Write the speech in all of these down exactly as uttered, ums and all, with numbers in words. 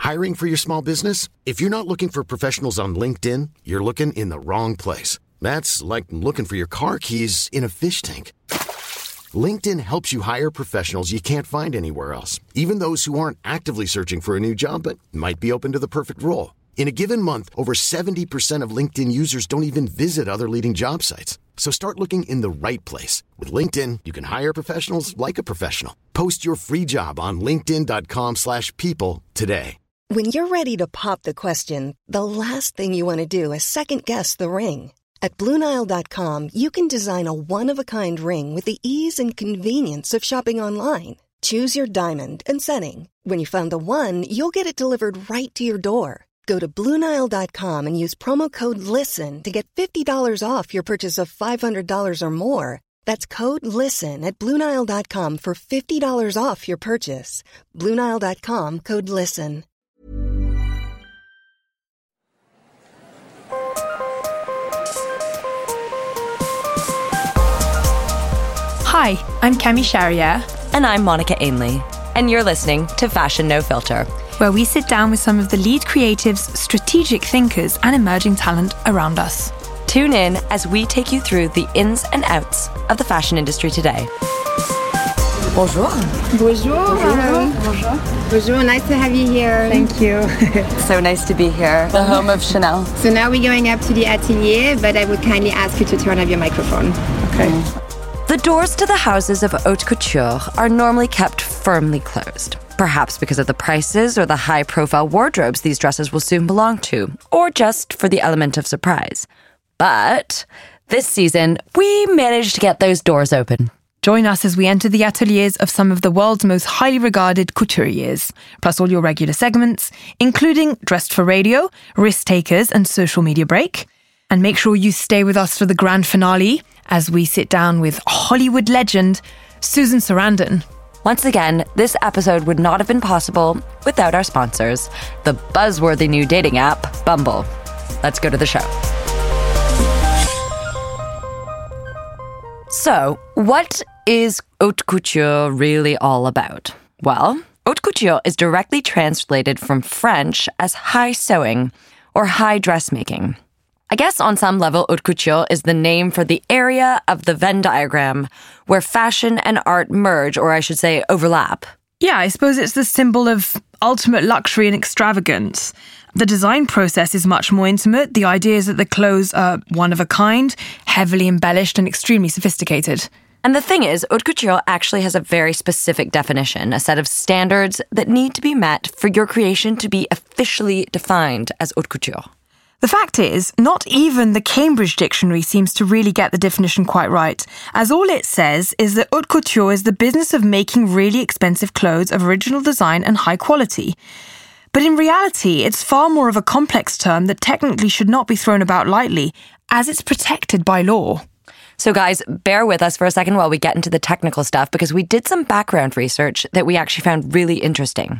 Hiring for your small business? If you're not looking for professionals on LinkedIn, you're looking in the wrong place. That's like looking for your car keys in a fish tank. LinkedIn helps you hire professionals you can't find anywhere else, even those who aren't actively searching for a new job but might be open to the perfect role. In a given month, over seventy percent of LinkedIn users don't even visit other leading job sites. So start looking in the right place. With LinkedIn, you can hire professionals like a professional. Post your free job on linkedin.com slash people today. When you're ready to pop the question, the last thing you want to do is second-guess the ring. At Blue Nile dot com, you can design a one-of-a-kind ring with the ease and convenience of shopping online. Choose your diamond and setting. When you find the one, you'll get it delivered right to your door. Go to Blue Nile dot com and use promo code LISTEN to get fifty dollars off your purchase of five hundred dollars or more. That's code LISTEN at Blue Nile dot com for fifty dollars off your purchase. Blue Nile dot com, code LISTEN. Hi, I'm Kemi Sharier. And I'm Monica Ainley. And you're listening to Fashion No Filter, where we sit down with some of the lead creatives, strategic thinkers, and emerging talent around us. Tune in as we take you through the ins and outs of the fashion industry today. Bonjour. Bonjour. Bonjour. Bonjour. Bonjour. Nice to have you here. Thank you. So nice to be here, the home of Chanel. So now we're going up to the atelier, but I would kindly ask you to turn off your microphone. Okay. Mm. The doors to the houses of haute couture are normally kept firmly closed, perhaps because of the prices or the high-profile wardrobes these dresses will soon belong to, or just for the element of surprise. But this season, we managed to get those doors open. Join us as we enter the ateliers of some of the world's most highly regarded couturiers, plus all your regular segments, including Dressed for Radio, Risk Takers, and Social Media Break. And make sure you stay with us for the grand finale as we sit down with Hollywood legend Susan Sarandon. Once again, this episode would not have been possible without our sponsors, the buzzworthy new dating app, Bumble. Let's go to the show. So, what is haute couture really all about? Well, haute couture is directly translated from French as high sewing or high dressmaking. I guess on some level, haute couture is the name for the area of the Venn diagram where fashion and art merge, or I should say overlap. Yeah, I suppose it's the symbol of ultimate luxury and extravagance. The design process is much more intimate. The idea is that the clothes are one of a kind, heavily embellished and extremely sophisticated. And the thing is, haute couture actually has a very specific definition, a set of standards that need to be met for your creation to be officially defined as haute couture. The fact is, not even the Cambridge Dictionary seems to really get the definition quite right, as all it says is that haute couture is the business of making really expensive clothes of original design and high quality. But in reality, it's far more of a complex term that technically should not be thrown about lightly, as it's protected by law. So guys, bear with us for a second while we get into the technical stuff, because we did some background research that we actually found really interesting.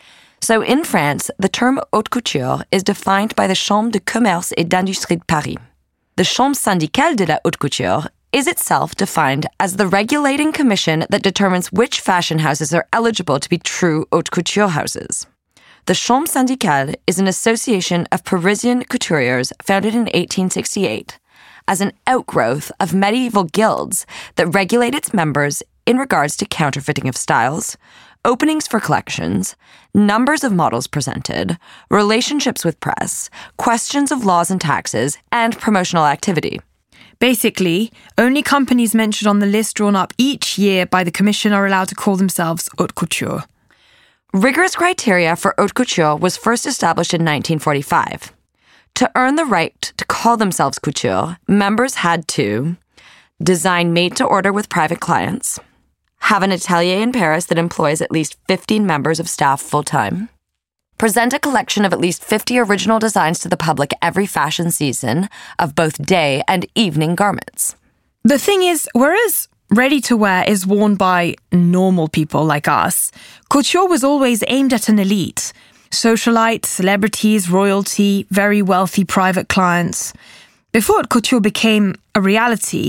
So in France, the term haute couture is defined by the Chambre de commerce et d'industrie de Paris. The Chambre syndicale de la haute couture is itself defined as the regulating commission that determines which fashion houses are eligible to be true haute couture houses. The Chambre syndicale is an association of Parisian couturiers founded in eighteen sixty-eight as an outgrowth of medieval guilds that regulate its members in regards to counterfeiting of styles, openings for collections, numbers of models presented, relationships with press, questions of laws and taxes, and promotional activity. Basically, only companies mentioned on the list drawn up each year by the Commission are allowed to call themselves haute couture. Rigorous criteria for haute couture was first established in nineteen forty-five. To earn the right to call themselves couture, members had to design made-to-order with private clients, have an atelier in Paris that employs at least fifteen members of staff full-time, present a collection of at least fifty original designs to the public every fashion season of both day and evening garments. The thing is, whereas ready-to-wear is worn by normal people like us, couture was always aimed at an elite. Socialites, celebrities, royalty, very wealthy private clients. Before haute couture became a reality,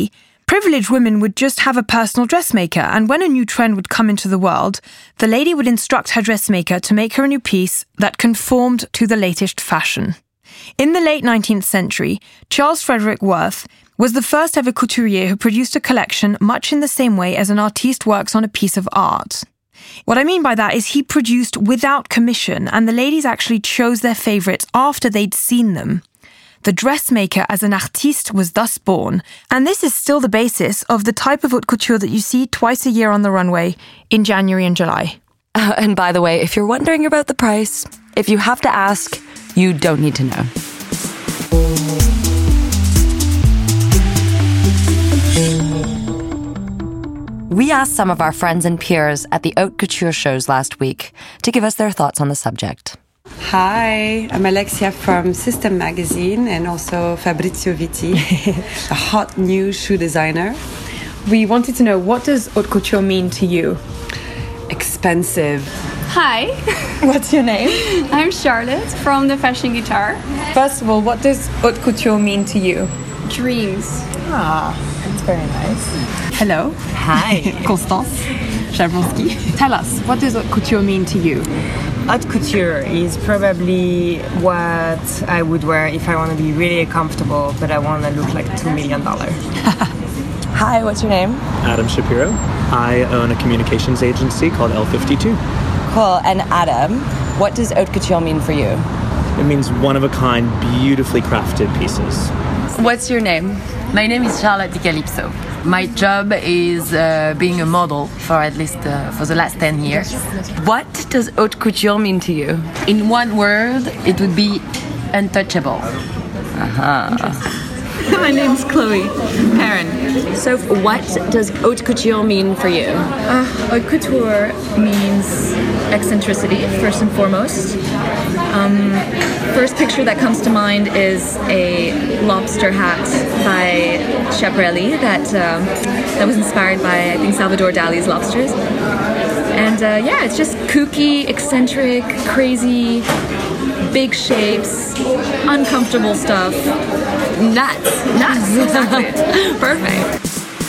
Privileged women would just have a personal dressmaker, and when a new trend would come into the world, the lady would instruct her dressmaker to make her a new piece that conformed to the latest fashion. In the late nineteenth century, Charles Frederick Worth was the first ever couturier who produced a collection much in the same way as an artiste works on a piece of art. What I mean by that is he produced without commission, and the ladies actually chose their favourites after they'd seen them. The dressmaker as an artiste was thus born, and this is still the basis of the type of haute couture that you see twice a year on the runway in January and July. Uh, and by the way, if you're wondering about the price, if you have to ask, you don't need to know. We asked some of our friends and peers at the haute couture shows last week to give us their thoughts on the subject. Hi, I'm Alexia from System Magazine and also Fabrizio Vitti, a hot new shoe designer. We wanted to know, what does haute couture mean to you? Expensive. Hi. What's your name? I'm Charlotte from the Fashion Guitar. First of all, what does haute couture mean to you? Dreams. Ah, that's very nice. Hello. Hi. Constance Jablonski. Tell us, what does haute couture mean to you? Haute couture is probably what I would wear if I want to be really comfortable, but I want to look like two million dollars. Hi, what's your name? Adam Shapiro. I own a communications agency called L fifty-two. Cool. And Adam, what does haute couture mean for you? It means one-of-a-kind, beautifully crafted pieces. What's your name? My name is Charlotte Di Calypso. My job is uh, being a model for at least uh, for the last ten years. What does haute couture mean to you? In one word, it would be untouchable. Uh-huh. My name's Chloe Perrin. So what does haute couture mean for you? Uh, haute couture means eccentricity, first and foremost. Um, first picture that comes to mind is a lobster hat by Schiaparelli that um, that was inspired by, I think, Salvador Dali's lobsters. And uh, yeah, it's just kooky, eccentric, crazy, big shapes, uncomfortable stuff. Nuts. Nuts, exactly. Perfect.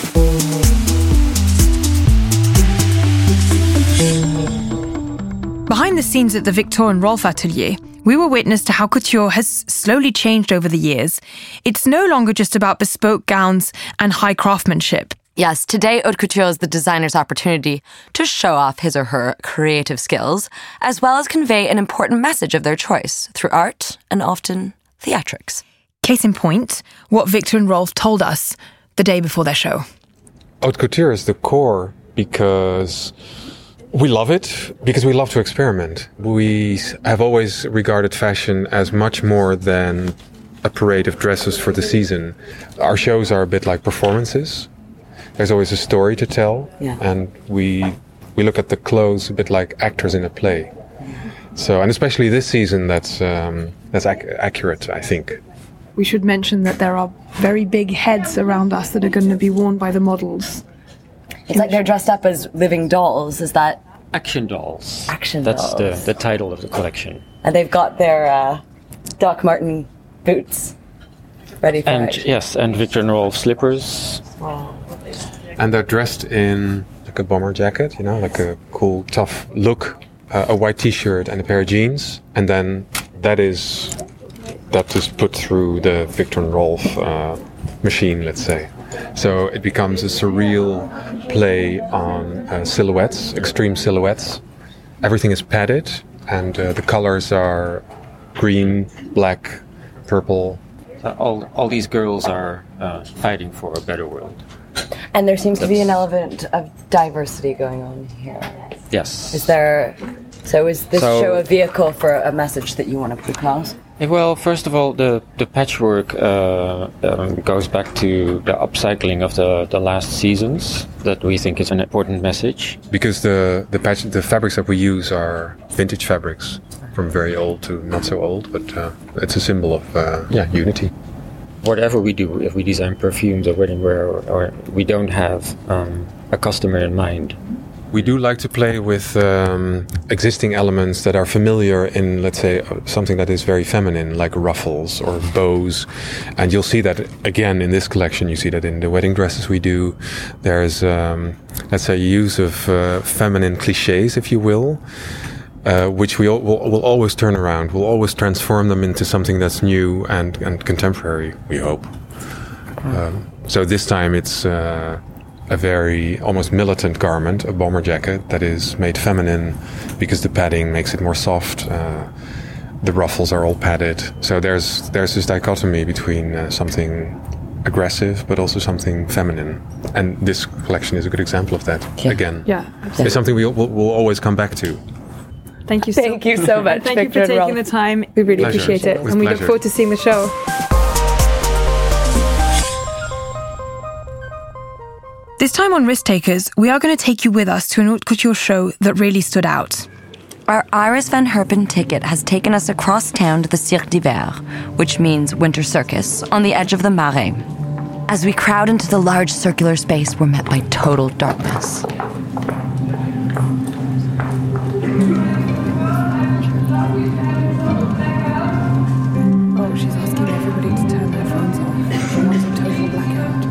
Behind the scenes at the Victor and Rolf Atelier, we were witness to how couture has slowly changed over the years. It's no longer just about bespoke gowns and high craftsmanship. Yes, today haute couture is the designer's opportunity to show off his or her creative skills, as well as convey an important message of their choice through art and often theatrics. Case in point, what Victor and Rolf told us the day before their show. Haute couture is the core because we love it, because we love to experiment. We have always regarded fashion as much more than a parade of dresses for the season. Our shows are a bit like performances. There's always a story to tell, yeah. and we we look at the clothes a bit like actors in a play. So, and especially this season, that's um, that's ac- accurate, I think. We should mention that there are very big heads around us that are going to be worn by the models. It's like they're dressed up as living dolls. Is that Action Dolls? Action That's Dolls. That's the, the title of the collection. And they've got their uh, Doc Marten boots ready for and it. Yes, and Victor and Rolf slippers. Wow. And they're dressed in like a bomber jacket, you know, like a cool, tough look, uh, a white t-shirt and a pair of jeans. And then that is that is put through the Victor and Rolf uh, machine, let's say. So it becomes a surreal play on uh, silhouettes, extreme silhouettes. Everything is padded, and uh, the colors are green, black, purple. Uh, all, all these girls are uh, fighting for a better world. And there seems That's, to be an element of diversity going on here. Yes. Is there... So is this so, show a vehicle for a message that you want to put across? Well, first of all, the, the patchwork uh, um, goes back to the upcycling of the, the last seasons that we think is an important message. Because the the, patch, the fabrics that we use are vintage fabrics, from very old to not so old, but uh, it's a symbol of uh, yeah unity. Whatever we do, if we design perfumes or wedding wear, or, or we don't have um, a customer in mind. We do like to play with um, existing elements that are familiar in, let's say, something that is very feminine, like ruffles or bows. And you'll see that, again, in this collection. You see that in the wedding dresses we do. There's, um, let's say, use of uh, feminine cliches, if you will, uh, which we will will always turn around. We'll always transform them into something that's new and, and contemporary, we hope. Um, so this time it's... Uh, a very almost militant garment, a bomber jacket that is made feminine because the padding makes it more soft. Uh, the ruffles are all padded. So there's there's this dichotomy between uh, something aggressive but also something feminine. And this collection is a good example of that. Yeah. Again, yeah, absolutely. It's something we will we'll always come back to. Thank you so, Thank you so much, Thank Victor you for taking Rolf. the time. We really Pleasure. appreciate it. With and we pleasure. look forward to seeing the show. This time on Risk Takers, we are going to take you with us to an haute couture show that really stood out. Our Iris van Herpen ticket has taken us across town to the Cirque d'Hiver, which means winter circus, on the edge of the Marais. As we crowd into the large circular space, we're met by total darkness. Oh, she's asking everybody to turn their phones off. She wants a total blackout.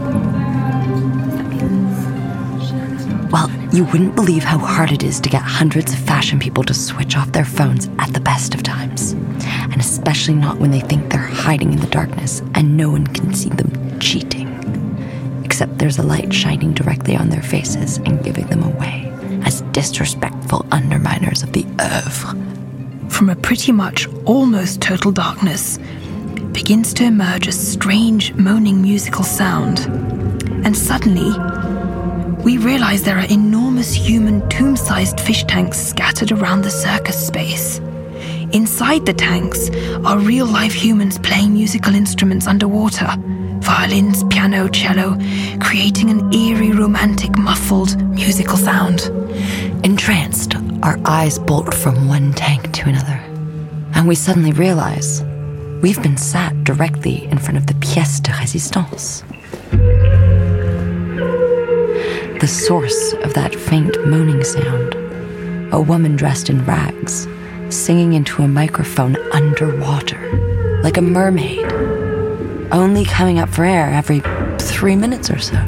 Well, you wouldn't believe how hard it is to get hundreds of fashion people to switch off their phones at the best of times. And especially not when they think they're hiding in the darkness and no one can see them cheating. Except there's a light shining directly on their faces and giving them away as disrespectful underminers of the oeuvre. From a pretty much almost total darkness begins to emerge a strange moaning musical sound. And suddenly, we realize there are enormous human tomb-sized fish tanks scattered around the circus space. Inside the tanks are real-life humans playing musical instruments underwater. Violins, piano, cello, creating an eerie, romantic, muffled musical sound. Entranced, our eyes bolt from one tank to another. And we suddenly realize we've been sat directly in front of the pièce de résistance. The source of that faint moaning sound. A woman dressed in rags, singing into a microphone underwater, like a mermaid, only coming up for air every three minutes or so.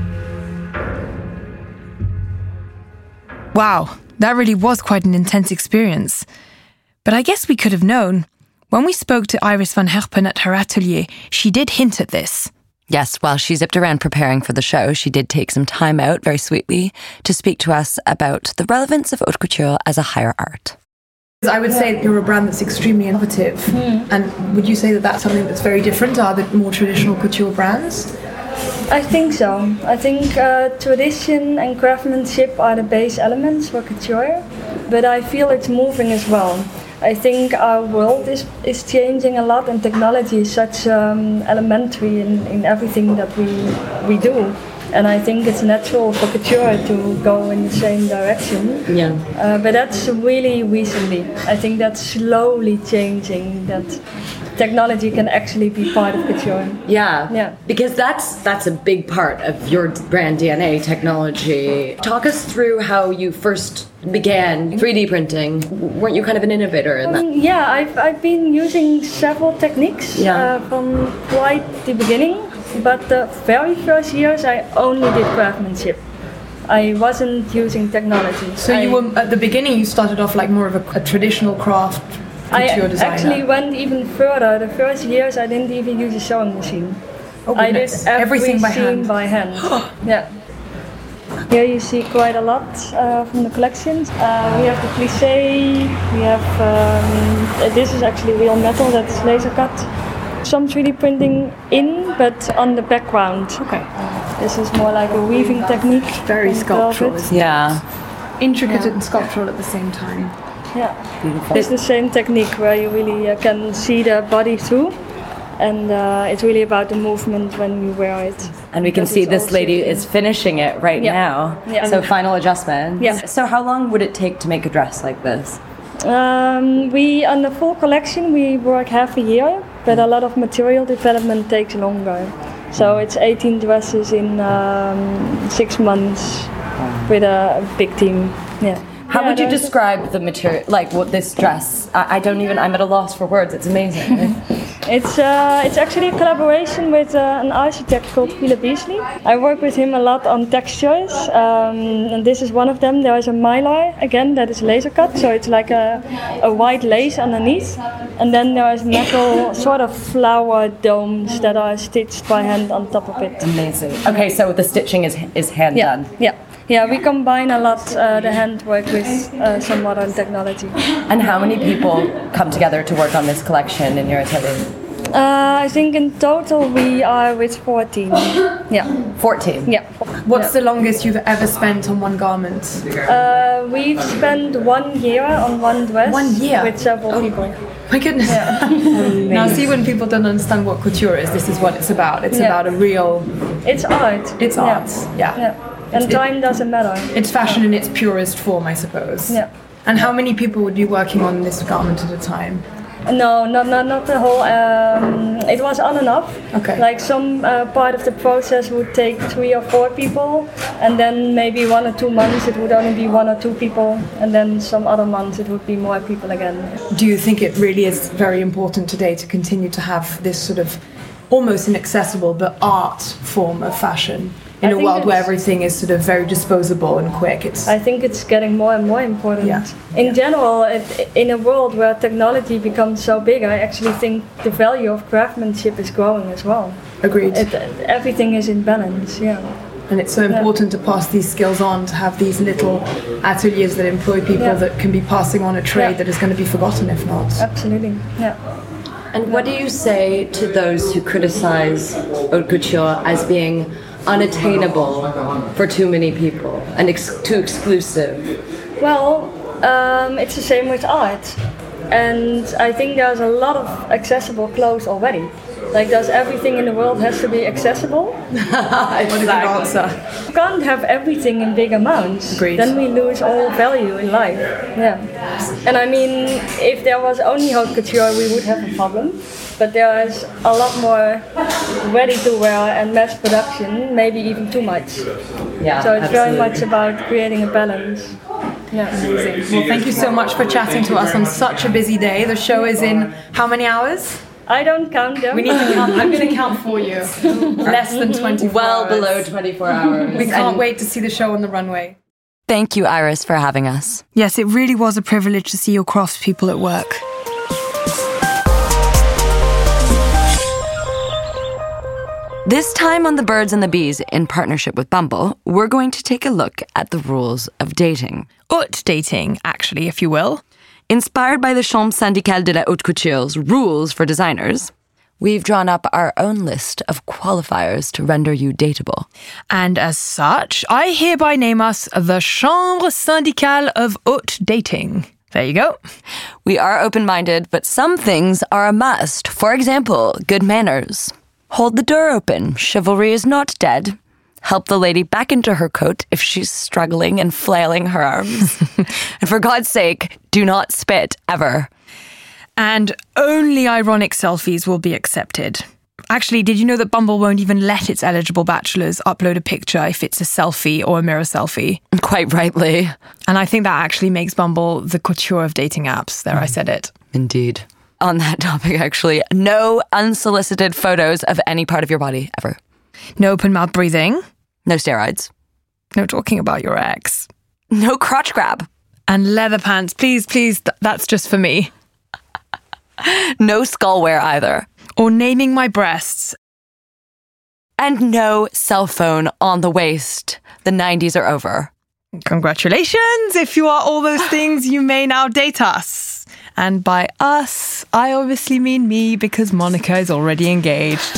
Wow, that really was quite an intense experience. But I guess we could have known. When we spoke to Iris van Herpen at her atelier, she did hint at this. Yes, while she zipped around preparing for the show, she did take some time out, very sweetly, to speak to us about the relevance of haute couture as a higher art. I would say that you're a brand that's extremely innovative. Mm. And would you say that that's something that's very different to other more traditional couture brands? I think so. I think uh, tradition and craftsmanship are the base elements for couture, but I feel it's moving as well. I think our world is, is changing a lot, and technology is such um, elementary in, in everything that we we do. And I think it's natural for couture to go in the same direction. Yeah. Uh, but that's really recently. I think that's slowly changing, that technology can actually be part of couture. Yeah. Yeah. Because that's that's a big part of your brand D N A, technology. Talk us through how you first began three D printing. Weren't you kind of an innovator in that? Um, yeah, I've, I've been using several techniques Yeah. uh, from quite the beginning. But the very first years I only did craftsmanship. I wasn't using technology. So I, you were, at the beginning you started off like more of a, a traditional craft couture I designer. actually went even further. The first years I didn't even use a sewing machine. Oh, I did goodness. Everything by hand. by hand. Yeah. Here you see quite a lot uh, from the collections. Uh, we have the plissé, we have, um, this is actually real metal, that's laser cut. Some three D printing in, but on the background. Okay. This is more like a weaving technique. Very sculptural. Velvet. Yeah. Intricate Yeah. and sculptural at the same time. Yeah. Beautiful. It's the same technique where you really uh, can see the body through. And uh, it's really about the movement when you wear it. And we can Because see it's this all lady shifting. is finishing it right Yeah. now. Yeah. So final adjustments. Yeah. So how long would it take to make a dress like this? Um, we, on the full collection, we work half a year, but a lot of material development takes longer. So it's eighteen dresses in um, six months with a big team. Yeah. How Yeah, would you there's- describe the material, like what this dress? I, I don't even, I'm at a loss for words. It's amazing. It's uh, it's actually a collaboration with uh, an architect called Philip Beasley. I work with him a lot on textures, um, and this is one of them. There is a mylar, again, that is laser cut, so it's like a, a white lace underneath. And then there is metal sort of flower domes that are stitched by hand on top of it. Amazing. Okay, so the stitching is is hand Yeah, done. yeah. Yeah, we combine a lot uh, the handwork with uh, some modern technology. And how many people come together to work on this collection in your atelier? Uh, I think in total we are with fourteen. Yeah. fourteen? Yeah. What's Yeah. the longest you've ever spent on one garment? Uh, we've spent one year on one dress. One year? With several people. My goodness. Now, see, when people don't understand what couture is, this is what it's about. It's Yeah. about a real... It's art. It's Yeah. art, yeah. Yeah. And It's- time doesn't matter. It's fashion in its purest form, I suppose. Yeah. And how many people would be working on this garment at a time? No, not not not the whole. Um, it was on and off. Okay. Like some uh, part of the process would take three or four people, and then maybe one or two months it would only be one or two people, and then some other months it would be more people again. Do you think it really is very important today to continue to have this sort of almost inaccessible but art form of fashion in I a think world where it's- everything is sort of very disposable and quick? It's I think it's getting more and more important. Yeah. In general, it, in a world where technology becomes so big, I actually think the value of craftsmanship is growing as well. Agreed. It, everything is in balance, yeah. And it's so important to pass these skills on, to have these little ateliers that employ people Yeah. that can be passing on a trade Yeah. that is going to be forgotten if not. Absolutely, yeah. And what do you say to those who criticize haute couture as being unattainable for too many people and ex- too exclusive? Well, um, it's the same with art. And I think there's a lot of accessible clothes already. Like, does everything in the world has to be accessible? What a good answer. You can't have everything in big amounts. Agreed. Then we lose all value in life. Yeah. And I mean, if there was only haute couture, we would have a problem. But there is a lot more ready to wear and mass production, maybe even too much. Yeah, So it's very absolutely. much about creating a balance. Yeah. Amazing. Well, thank you so much for chatting to us on such a busy day. The show is in how many hours? I don't count them. We need to count. I'm going to count for you. Less than twenty-four Well hours. below twenty-four hours. We can't And wait to see the show on the runway. Thank you, Iris, for having us. Yes, it really was a privilege to see your craftspeople at work. This time on The Birds and the Bees, in partnership with Bumble, we're going to take a look at the rules of dating. Haute dating, actually, if you will. Inspired by the Chambre Syndicale de la Haute Couture's rules for designers, we've drawn up our own list of qualifiers to render you dateable. And as such, I hereby name us the Chambre Syndicale of Haute Dating. There you go. We are open-minded, but some things are a must. For example, good manners. Hold the door open. Chivalry is not dead. Help the lady back into her coat if she's struggling and flailing her arms. And for God's sake, do not spit, ever. And only ironic selfies will be accepted. Actually, did you know that Bumble won't even let its eligible bachelors upload a picture if it's a selfie or a mirror selfie? Quite rightly. And I think that actually makes Bumble the couture of dating apps. There, I said it. Indeed. On that topic, actually, no unsolicited photos of any part of your body, ever. No open mouth breathing. No steroids. No talking about your ex. No crotch grab. And leather pants. Please, please, th- that's just for me. No skull wear either. Or naming my breasts. And no cell phone on the waist. The nineties are over. Congratulations! If you are all those things, you may now date us. And by us, I obviously mean me, because Monica is already engaged.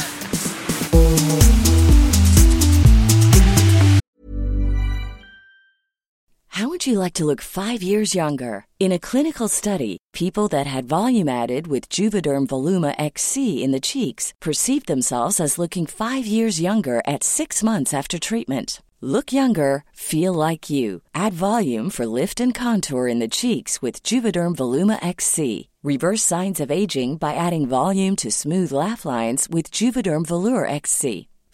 How would you like to look five years younger? In a clinical study, people that had volume added with Juvederm Voluma X C in the cheeks perceived themselves as looking five years younger at six months after treatment. Look younger, feel like you. Add volume for lift and contour in the cheeks with Juvederm Voluma X C. Reverse signs of aging by adding volume to smooth laugh lines with Juvederm Volure X C.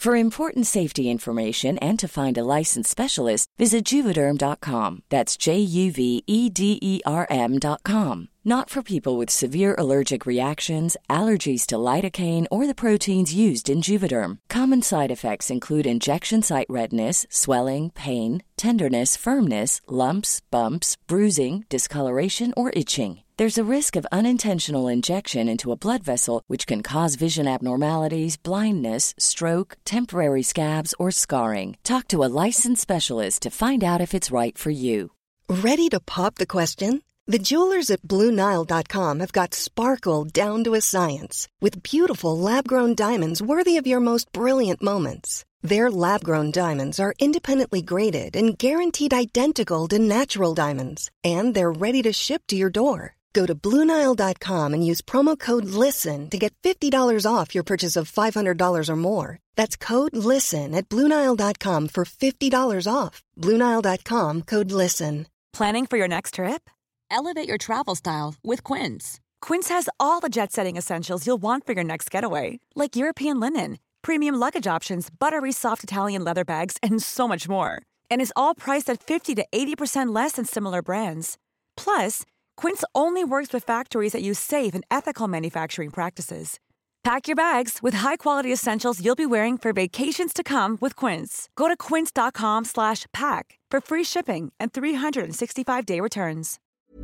For important safety information and to find a licensed specialist, visit Juvederm dot com. That's J U V E D E R M dot com. Not for people with severe allergic reactions, allergies to lidocaine, or the proteins used in Juvederm. Common side effects include injection site redness, swelling, pain, tenderness, firmness, lumps, bumps, bruising, discoloration, or itching. There's a risk of unintentional injection into a blood vessel, which can cause vision abnormalities, blindness, stroke, temporary scabs, or scarring. Talk to a licensed specialist to find out if it's right for you. Ready to pop the question? The jewelers at Blue Nile dot com have got sparkle down to a science with beautiful lab-grown diamonds worthy of your most brilliant moments. Their lab-grown diamonds are independently graded and guaranteed identical to natural diamonds, and they're ready to ship to your door. Go to Blue Nile dot com and use promo code LISTEN to get fifty dollars off your purchase of five hundred dollars or more. That's code LISTEN at Blue Nile dot com for fifty dollars off. Blue Nile dot com, code LISTEN. Planning for your next trip? Elevate your travel style with Quince. Quince has all the jet-setting essentials you'll want for your next getaway, like European linen, premium luggage options, buttery soft Italian leather bags, and so much more. And is all priced at fifty to eighty percent less than similar brands. Plus, Quince only works with factories that use safe and ethical manufacturing practices. Pack your bags with high-quality essentials you'll be wearing for vacations to come with Quince. Go to quince dot com slash pack for free shipping and three hundred sixty-five day returns.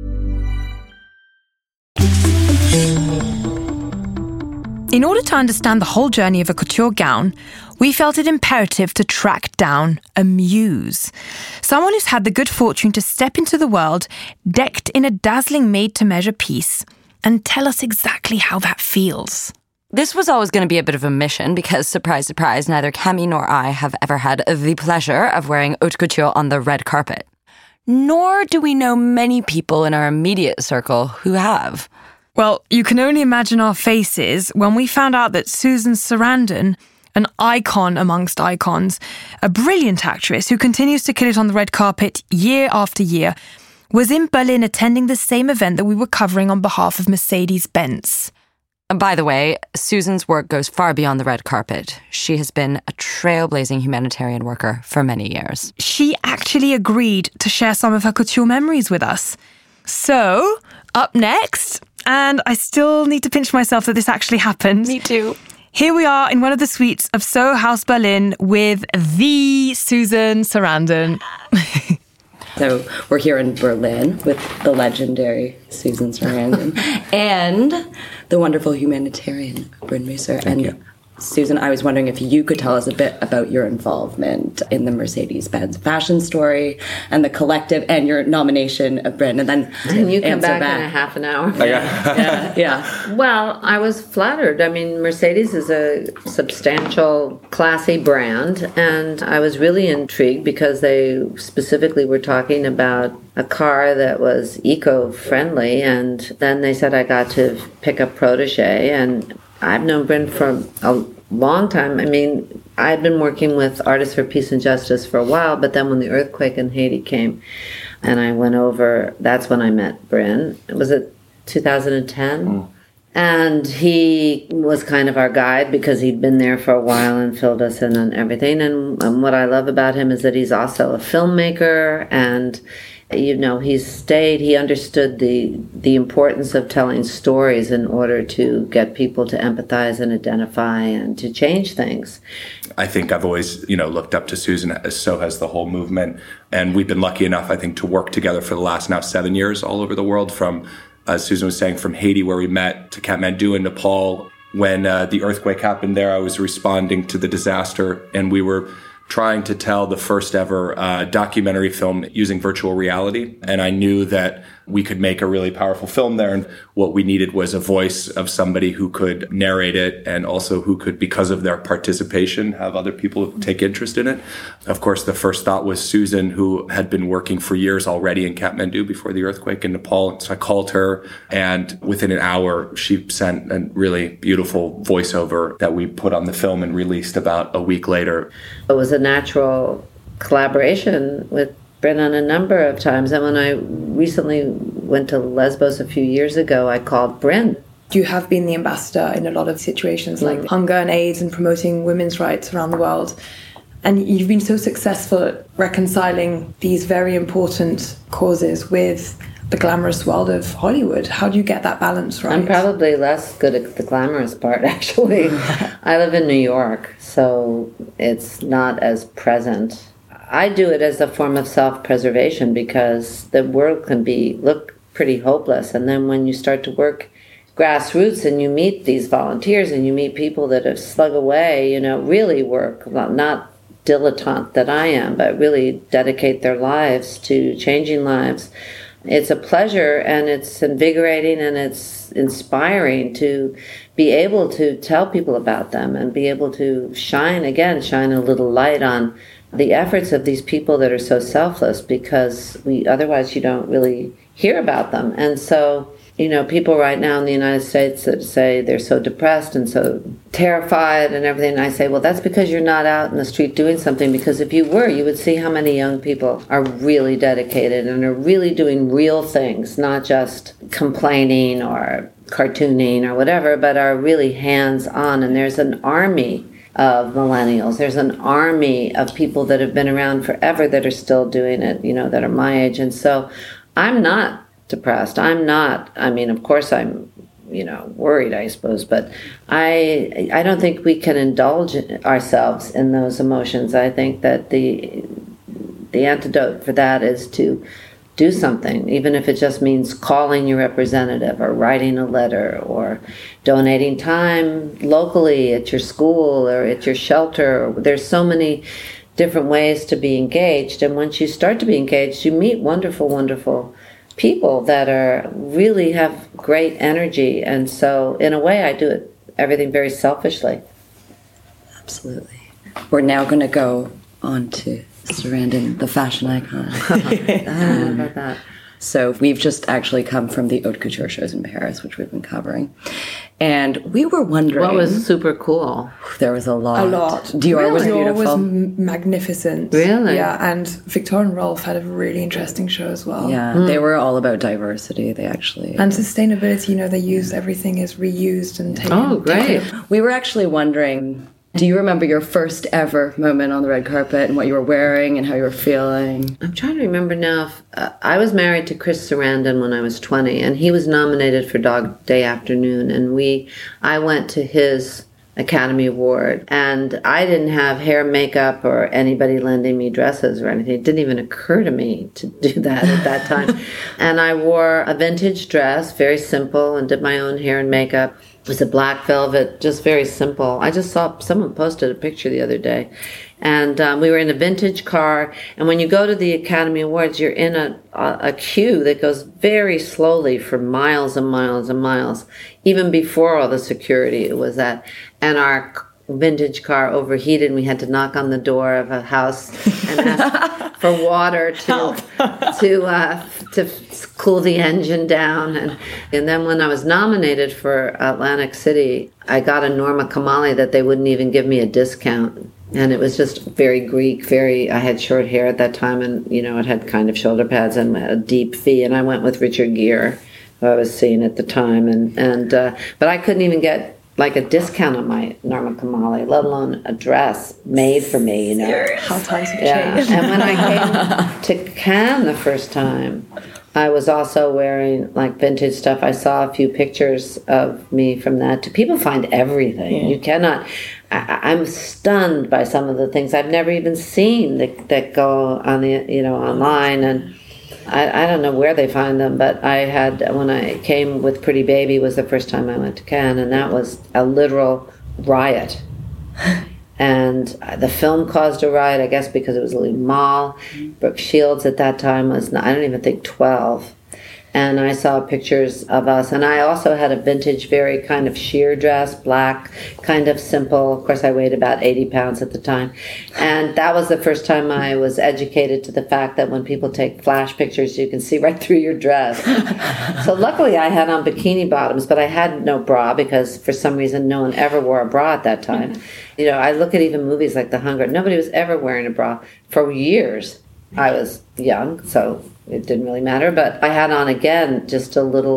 In order to understand the whole journey of a couture gown, we felt it imperative to track down a muse. Someone who's had the good fortune to step into the world decked in a dazzling made-to-measure piece and tell us exactly how that feels. This was always going to be a bit of a mission because, surprise, surprise, neither Cami nor I have ever had the pleasure of wearing haute couture on the red carpet. Nor do we know many people in our immediate circle who have. Well, you can only imagine our faces when we found out that Susan Sarandon, an icon amongst icons, a brilliant actress who continues to kill it on the red carpet year after year, was in Berlin attending the same event that we were covering on behalf of Mercedes-Benz. By the way, Susan's work goes far beyond the red carpet. She has been a trailblazing humanitarian worker for many years. She actually agreed to share some of her couture memories with us. So, up next, and I still need to pinch myself that this actually happened. Me too. Here we are in one of the suites of Soho House Berlin with the Susan Sarandon. So we're here in Berlin with the legendary Susan Sarandon and the wonderful humanitarian Bryn Musser. Thank and you. Susan, I was wondering if you could tell us a bit about your involvement in the Mercedes-Benz fashion story and the collective and your nomination of Bryn. And then and you come back, back in a half an hour. Oh, yeah. yeah, yeah. Well, I was flattered. I mean, Mercedes is a substantial, classy brand, and I was really intrigued because they specifically were talking about a car that was eco-friendly, and then they said I got to pick up Protégé, and I've known Bryn for a long time. I mean, I'd been working with Artists for Peace and Justice for a while, but then when the earthquake in Haiti came and I went over, that's when I met Bryn. Was it two thousand ten? Mm. And he was kind of our guide because he'd been there for a while and filled us in on everything. And, and what I love about him is that he's also a filmmaker, and you know, he's stayed, he understood the the importance of telling stories in order to get people to empathize and identify and to change things. I think I've always, you know, looked up to Susan, as so has the whole movement. And we've been lucky enough, I think, to work together for the last now seven years all over the world, from, as Susan was saying, from Haiti, where we met, to Kathmandu and Nepal. When uh, the earthquake happened there, I was responding to the disaster, and we were trying to tell the first ever uh, documentary film using virtual reality. And I knew that we could make a really powerful film there. And what we needed was a voice of somebody who could narrate it, and also who could, because of their participation, have other people take interest in it. Of course, the first thought was Susan, who had been working for years already in Kathmandu before the earthquake in Nepal. So I called her, and within an hour, she sent a really beautiful voiceover that we put on the film and released about a week later. It was a natural collaboration with Bryn on a number of times. And when I recently went to Lesbos a few years ago, I called Bryn You have been the ambassador in a lot of situations like mm. hunger and AIDS and promoting women's rights around the world. And you've been so successful at reconciling these very important causes with the glamorous world of Hollywood. How do you get that balance right? I'm probably less good at the glamorous part, actually. I live in New York, so it's not as present. I do it as a form of self-preservation because the world can be look pretty hopeless. And then when you start to work grassroots and you meet these volunteers and you meet people that have slug away, you know, really work, not dilettante that I am, but really dedicate their lives to changing lives. It's a pleasure and it's invigorating and it's inspiring to be able to tell people about them and be able to shine, again, shine a little light on the efforts of these people that are so selfless, because we otherwise you don't really hear about them. And so, you know, people right now in the United States that say they're so depressed and so terrified and everything, and I say, well, that's because you're not out in the street doing something, because if you were, you would see how many young people are really dedicated and are really doing real things, not just complaining or cartooning or whatever, but are really hands-on. And there's an army of millennials. There's an army of people that have been around forever that are still doing it, you know, that are my age. And so I'm not depressed. I'm not, I mean, of course I'm, you know, worried, I suppose, but I I don't think we can indulge ourselves in those emotions. I think that the the antidote for that is to do something, even if it just means calling your representative or writing a letter or donating time locally at your school or at your shelter. There's so many different ways to be engaged. And once you start to be engaged, you meet wonderful, wonderful people that are really have great energy. And so in a way, I do it everything very selfishly. Absolutely. We're now going to go on to Sarandon, the fashion icon. um, about that? So we've just actually come from the haute couture shows in Paris, which we've been covering. And we were wondering... What was super cool? There was a lot. A lot. Dior really? was beautiful. Dior was m- magnificent. Really? Yeah, and Victor and Rolf had a really interesting show as well. Yeah, mm. They were all about diversity. They actually... And sustainability, you know, they use everything is reused and taken... Oh, great. Taken. We were actually wondering... Do you remember your first ever moment on the red carpet and what you were wearing and how you were feeling? I'm trying to remember now. If, uh, I was married to Chris Sarandon when I was twenty, and he was nominated for Dog Day Afternoon, and we, I went to his Academy Award, and I didn't have hair, makeup, or anybody lending me dresses or anything. It didn't even occur to me to do that at that time. And I wore a vintage dress, very simple, and did my own hair and makeup. It was a black velvet, just very simple. I just saw someone posted a picture the other day. And um, we were in a vintage car. And when you go to the Academy Awards, you're in a, a, a queue that goes very slowly for miles and miles and miles. Even before all the security it was at. And our vintage car overheated, and we had to knock on the door of a house and ask for water to to uh, to cool the engine down. And and then when I was nominated for Atlantic City, I got a Norma Kamali that they wouldn't even give me a discount. And it was just very Greek, very, I had short hair at that time, and, you know, it had kind of shoulder pads and a deep V, and I went with Richard Gere, who I was seeing at the time, and, and uh, but I couldn't even get like a discount on my Norma Kamali, let alone a dress made for me, you know. Seriously? How times have yeah. changed. And when I came to Cannes the first time, I was also wearing like vintage stuff. I saw a few pictures of me from that. People find everything. Yeah. You cannot... I, I'm stunned by some of the things I've never even seen that, that go on the, you know, online, and I, I don't know where they find them, but I had, when I came with Pretty Baby was the first time I went to Cannes, and that was a literal riot. And the film caused a riot, I guess, because it was Lee Mall. Brooke Shields at that time was, I don't even think, twelve. And I saw pictures of us. And I also had a vintage, very kind of sheer dress, black, kind of simple. Of course, I weighed about eighty pounds at the time. And that was the first time I was educated to the fact that when people take flash pictures, you can see right through your dress. So luckily, I had on bikini bottoms, but I had no bra because for some reason, no one ever wore a bra at that time. You know, I look at even movies like The Hunger. Nobody was ever wearing a bra for years. I was young, so it didn't really matter. But I had on, again, just a little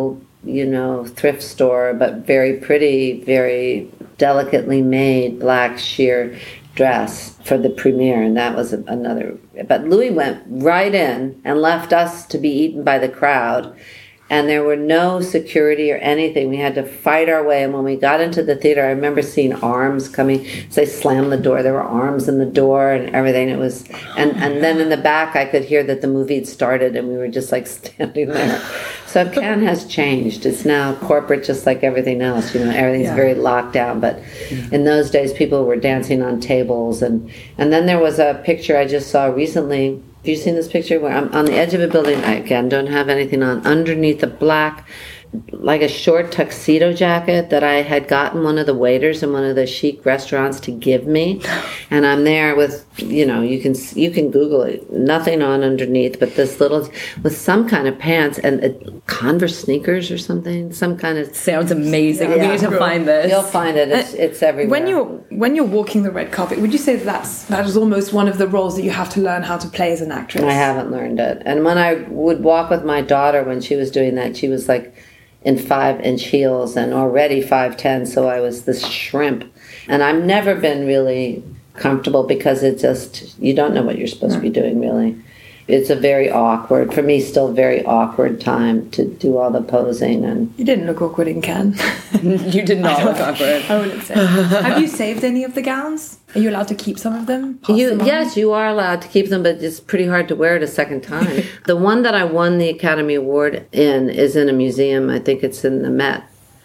you know, thrift store, but very pretty, very delicately made black sheer dress for the premiere, and that was another. But Louis went right in and left us to be eaten by the crowd. And there were no security or anything. We had to fight our way. And when we got into the theater, I remember seeing arms coming. So they slammed the door. There were arms in the door and everything. It was, and, and then in the back, I could hear that the movie had started, and we were just like standing there. So Cannes has changed. It's now corporate, just like everything else. You know, everything's yeah. very locked down. But yeah. in those days, people were dancing on tables. And, and then there was a picture I just saw recently. Have you seen this picture where I'm on the edge of a building? I, again, don't have anything on. Underneath a black, like a short tuxedo jacket that I had gotten one of the waiters in one of the chic restaurants to give me. And I'm there with, you know, you can you can Google it. Nothing on underneath, but this little, with some kind of pants and uh, Converse sneakers or something. Some kind of... Sounds amazing. Yeah. We need to Cool. find this. You'll find it. It's, it's everywhere. When you're, when you're walking the red carpet, would you say that that's, that is almost one of the roles that you have to learn how to play as an actress? I haven't learned it. And when I would walk with my daughter when she was doing that, she was like in five-inch heels and already five ten, so I was this shrimp. And I've never been really comfortable because it just, you don't know what you're supposed to be doing, really. It's a very awkward, for me, still very awkward time to do all the posing. And you didn't look awkward in Cannes. You did not look awkward. I wouldn't say. Have you saved any of the gowns? Are you allowed to keep some of them? You, them yes, you are allowed to keep them, but it's pretty hard to wear it a second time. The one that I won the Academy Award in is in a museum. I think it's in the Met.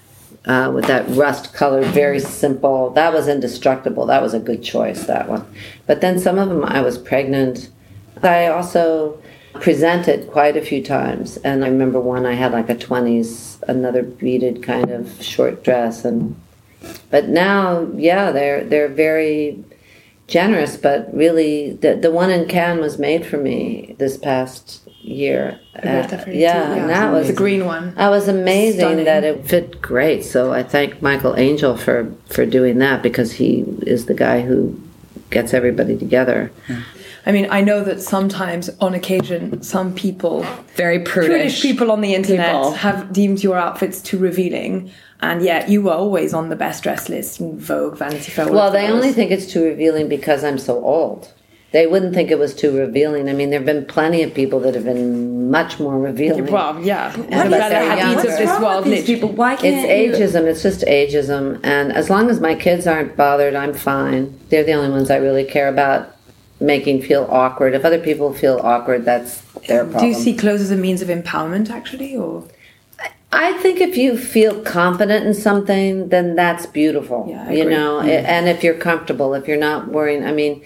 Uh, with that rust-colored, very simple. That was indestructible. That was a good choice, that one. But then some of them, I was pregnant. I also presented quite a few times, and I remember one I had like a twenties, another beaded kind of short dress, and but now, yeah, they're they're very generous. But really, the the one in Cannes was made for me this past year. Uh, yeah, yeah, and that was the green one. That was amazing. Stunning. That it fit great. So I thank Michael Angel for for doing that, because he is the guy who gets everybody together. Yeah. I mean, I know that sometimes, on occasion, some people, very prudish, prudish people on the internet people. have deemed your outfits too revealing, and yet you were always on the best dress list in Vogue, Vanity Fair. Well, they only think it's too revealing because I'm so old. They wouldn't think it was too revealing. I mean, there have been plenty of people that have been much more revealing. Well, yeah. And but they're Hadiths of this world. These people, why can't It's ageism. It's just ageism. And as long as my kids aren't bothered, I'm fine. They're the only ones I really care about making feel awkward. If other people feel awkward, that's their problem. Do you see clothes as a means of empowerment, actually, or? I think if you feel confident in something, then that's beautiful. Yeah, I you agree. know, Mm-hmm. and if you're comfortable, if you're not worrying. I mean,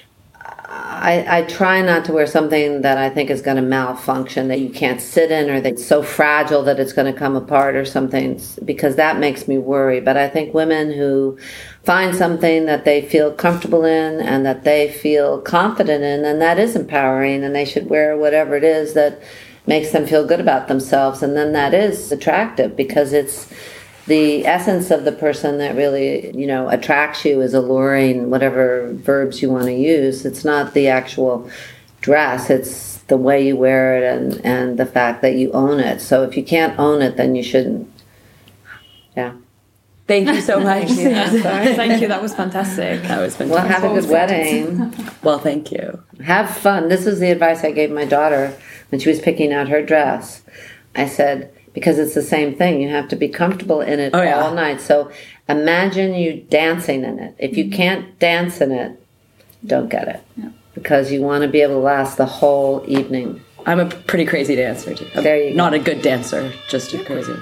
I, I try not to wear something that I think is going to malfunction, that you can't sit in, or that's so fragile that it's going to come apart or something, because that makes me worry. But I think women who find something that they feel comfortable in and that they feel confident in, then that is empowering, and they should wear whatever it is that makes them feel good about themselves. And then that is attractive, because it's the essence of the person that really, you know, attracts you, is alluring, whatever verbs you want to use. It's not the actual dress, it's the way you wear it, and, and the fact that you own it. So if you can't own it, then you shouldn't. Yeah. Thank you so much. Thank you. Thank you. That was fantastic. That was fantastic. Well, have a good wedding. Well, thank you. Have fun. This is the advice I gave my daughter when she was picking out her dress. I said, because it's the same thing, you have to be comfortable in it oh, yeah. all night. So imagine you dancing in it. If you can't dance in it, don't get it. Yeah. Because you want to be able to last the whole evening. I'm a pretty crazy dancer, too. There you go. Not a good dancer, just a crazy.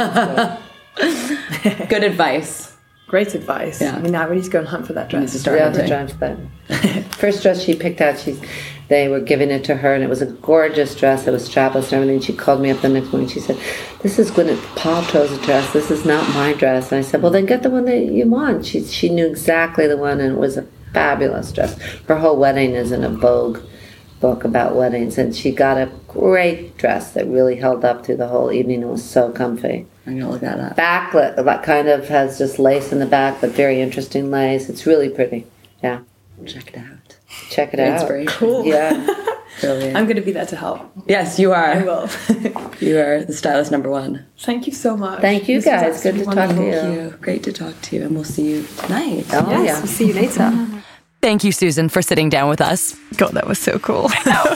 Good advice. Great advice. Yeah. I mean, now we need to go and hunt for that dress. To start Yeah, the dress, that first dress she picked out, she, they were giving it to her, and it was a gorgeous dress. It was strapless and everything. She called me up the next morning. She said, "This is Gwyneth Paltrow's dress. This is not my dress." And I said, "Well, then get the one that you want." She she knew exactly the one, and it was a fabulous dress. Her whole wedding is in a Vogue book about weddings, and she got a great dress that really held up through the whole evening. It was so comfy. I'm gonna look that up. Backlit, that kind of has just lace in the back, but very interesting lace. It's really pretty. Yeah. Check it out. Check it out. Inspiration. Cool. Yeah. Brilliant. I'm going to be there to help. Yes, you are. I will. You are the stylist number one. Thank you so much. Thank you, This was guys. Good to talk to wonderful. you. Thank you. Great to talk to you, and we'll see you tonight. Oh, Yes, yeah. we'll see you later. Thank you, Susan, for sitting down with us. God, that was so cool.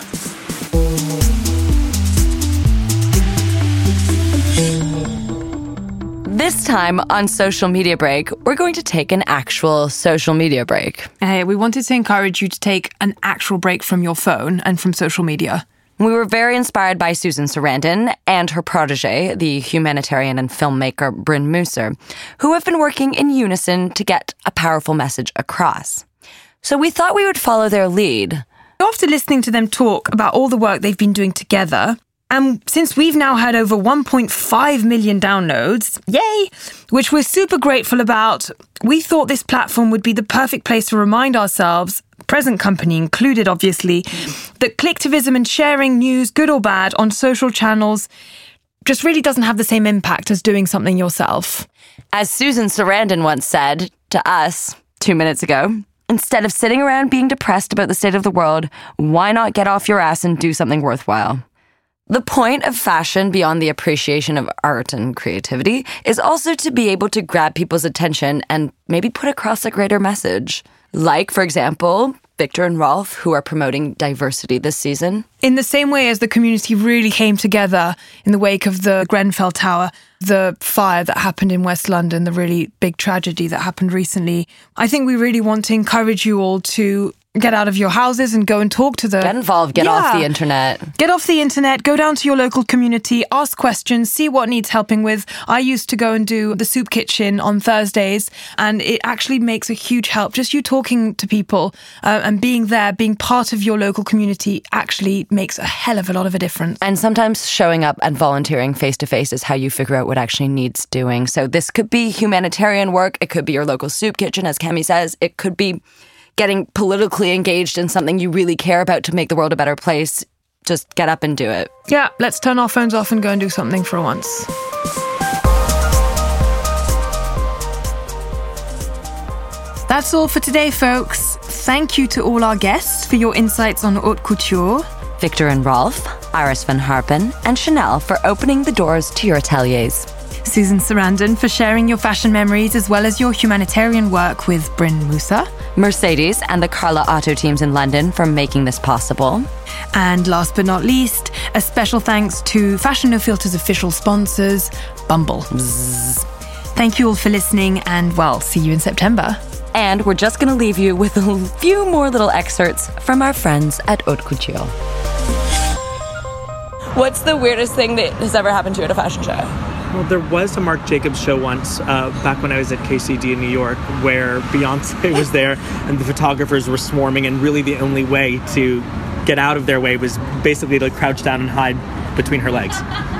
This time on Social Media Break, we're going to take an actual social media break. Hey, we wanted to encourage you to take an actual break from your phone and from social media. We were very inspired by Susan Sarandon and her protege, the humanitarian and filmmaker Bryn Musser, who have been working in unison to get a powerful message across. So we thought we would follow their lead. After listening to them talk about all the work they've been doing together, and since we've now had over one point five million downloads, yay, which we're super grateful about, we thought this platform would be the perfect place to remind ourselves, present company included obviously, that clicktivism and sharing news, good or bad, on social channels just really doesn't have the same impact as doing something yourself. As Susan Sarandon once said to us two minutes ago, instead of sitting around being depressed about the state of the world, why not get off your ass and do something worthwhile? The point of fashion, beyond the appreciation of art and creativity, is also to be able to grab people's attention and maybe put across a greater message. Like, for example, Victor and Rolf, who are promoting diversity this season. In the same way as the community really came together in the wake of the Grenfell Tower, the fire that happened in West London, the really big tragedy that happened recently, I think we really want to encourage you all to get out of your houses and go and talk to the... Get involved, get Yeah. off the internet. Get off the internet, go down to your local community, ask questions, see what needs helping with. I used to go and do the soup kitchen on Thursdays, and it actually makes a huge help. Just you talking to people uh, and being there, being part of your local community actually makes a hell of a lot of a difference. And sometimes showing up and volunteering face-to-face is how you figure out what actually needs doing. So this could be humanitarian work. It could be your local soup kitchen, as Kemi says. It could be getting politically engaged in something you really care about to make the world a better place. Just get up and do it. Yeah, let's turn our phones off and go and do something for once. That's all for today, folks. Thank you to all our guests for your insights on haute couture. Victor and Rolf, Iris van Harpen, and Chanel for opening the doors to your ateliers. Susan Sarandon for sharing your fashion memories as well as your humanitarian work with Bryn Musser. Mercedes and the Carla Otto teams in London for making this possible. And last but not least, a special thanks to Fashion No Filter's official sponsors, Bumble. Bzzz. Thank you all for listening, and well, see you in September. And we're just going to leave you with a few more little excerpts from our friends at Haute Couture. What's the weirdest thing that has ever happened to you at a fashion show? Well, there was a Marc Jacobs show once, uh, back when I was at K C D in New York, where Beyonce was there and the photographers were swarming, and really the only way to get out of their way was basically to crouch down and hide between her legs.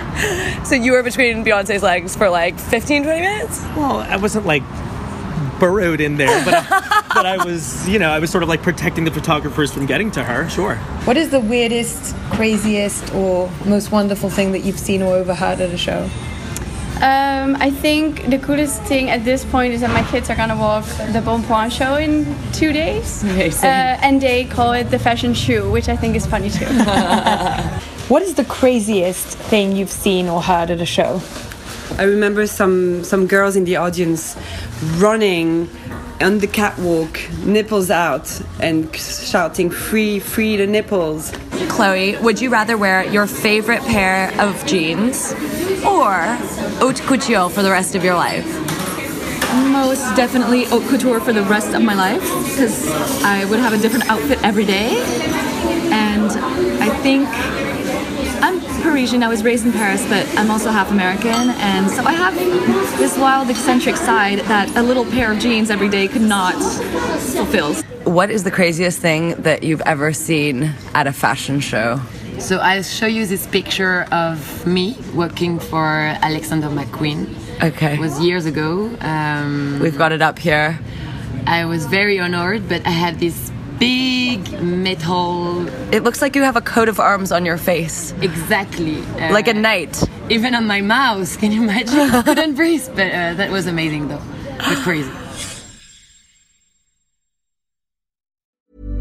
So you were between Beyonce's legs for like fifteen, twenty minutes? Well, I wasn't like burrowed in there, but I, but I was, you know, I was sort of like protecting the photographers from getting to her, sure. What is the weirdest, craziest, or most wonderful thing that you've seen or overheard at a show? Um, I think the coolest thing at this point is that my kids are gonna walk the Bon Point show in two days. Amazing. Uh, and they call it the fashion shoe, which I think is funny too. What is the craziest thing you've seen or heard at a show? I remember some, some girls in the audience running on the catwalk, nipples out, and shouting, free, free the nipples. Chloe, would you rather wear your favorite pair of jeans or haute couture for the rest of your life? Most definitely haute couture for the rest of my life, because I would have a different outfit every day. And I think I'm Parisian, I was raised in Paris, but I'm also half American, and so I have this wild, eccentric side that a little pair of jeans every day could not fulfill. What is the craziest thing that you've ever seen at a fashion show? So I'll show you this picture of me working for Alexander McQueen. Okay. It was years ago. Um, We've got it up here. I was very honored, but I had this big metal... It looks like you have a coat of arms on your face. Exactly. Uh, like a knight. Even on my mouth, can you imagine? I couldn't breathe, but uh, that was amazing though. But crazy.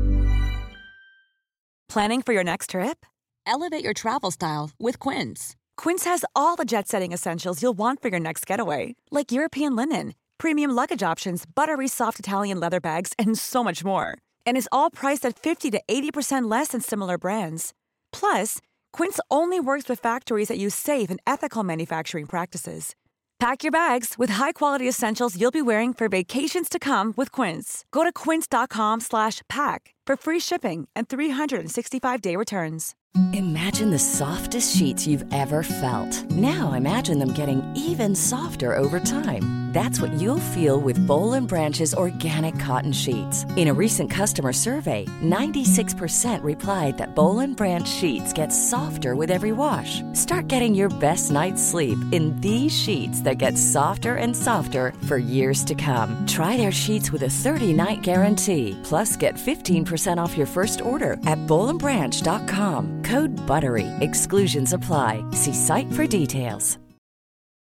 Planning for your next trip? Elevate your travel style with Quince. Quince has all the jet-setting essentials you'll want for your next getaway, like European linen, premium luggage options, buttery soft Italian leather bags, and so much more. And is all priced at fifty to eighty percent less than similar brands. Plus, Quince only works with factories that use safe and ethical manufacturing practices. Pack your bags with high-quality essentials you'll be wearing for vacations to come with Quince. Go to quince.com slash pack for free shipping and three sixty-five day returns. Imagine the softest sheets you've ever felt. Now imagine them getting even softer over time. That's what you'll feel with Boll and Branch's organic cotton sheets. In a recent customer survey, ninety-six percent replied that Boll and Branch sheets get softer with every wash. Start getting your best night's sleep in these sheets that get softer and softer for years to come. Try their sheets with a thirty-night guarantee. Plus, get fifteen percent off your first order at boll and branch dot com. Code BUTTERY. Exclusions apply. See site for details.